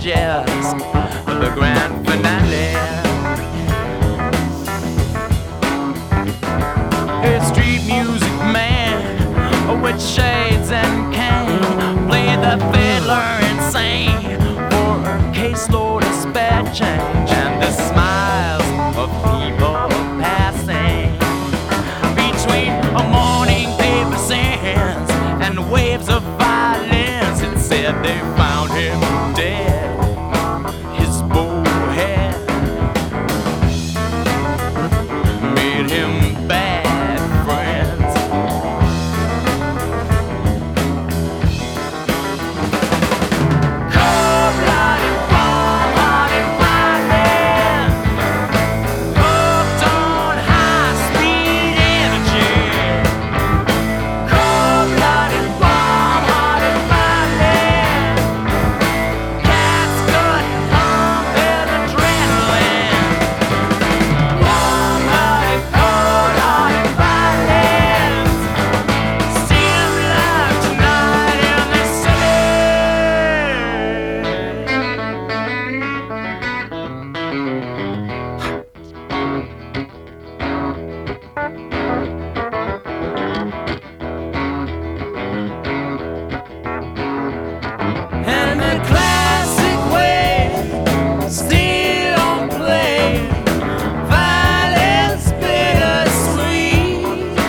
stages of the grand finale. A street music man with shades and cane played the fiddler insane for a caseload of spare change and the smiles of people passing between a morning paper sands and waves of violence. It said they found him dead, his bow head made him bad friends. Cold-blooded, warm-hearted violence, hooked on high-speed energy. Cold-blooded, warm-hearted violence, cats couldn't compare adrenaline. Warm-hearted, cold-hearted violence, seemed like tonight in the city. And the classic way still on play, violence bittersweet,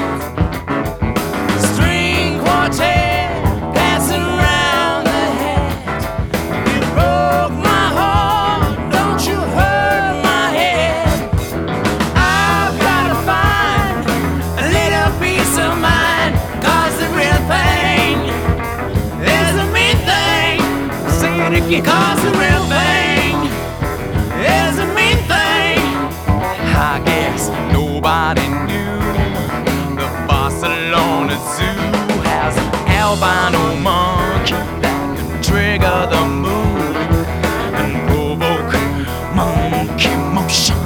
string quartet passing round the hat. You broke my heart, don't you hurt my head. I've gotta find a little peace of mind, 'cause the real thing is a mean thing. Say it again, 'cause the real thing is a mean thing. I guess nobody knew the Barcelona Zoo has an albino monkey that can trigger the mood and provoke monkey emotions.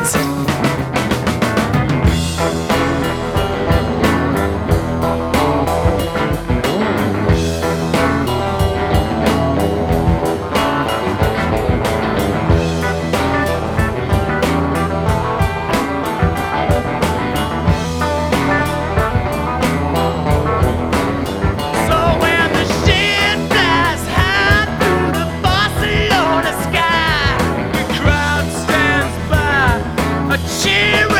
So when the shit flies high through the Barcelona sky, the crowd stands by, a cheer